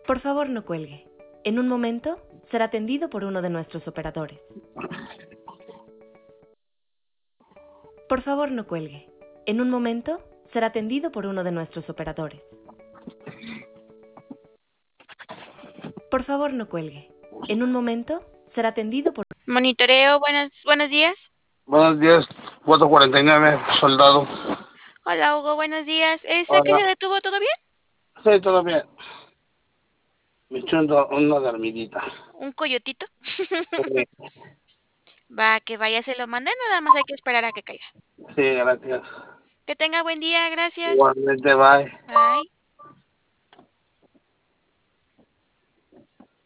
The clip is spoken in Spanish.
Por favor, no cuelgue. En un momento será atendido por uno de nuestros operadores. Por favor, no cuelgue. En un momento será atendido por uno de nuestros operadores. Por favor, no cuelgue. En un momento será atendido por... Monitoreo, buenos días. Buenos días, 449, soldado. Hola, Hugo, buenos días. ¿Qué Hola. se detuvo? ¿Todo bien? Sí, todo bien. Me eché una dormidita. ¿Un coyotito? Sí, Va, que vaya, se lo mandé, nada más hay que esperar a que caiga. sí, gracias. Que tenga buen día, gracias. Igualmente, bye. Bye.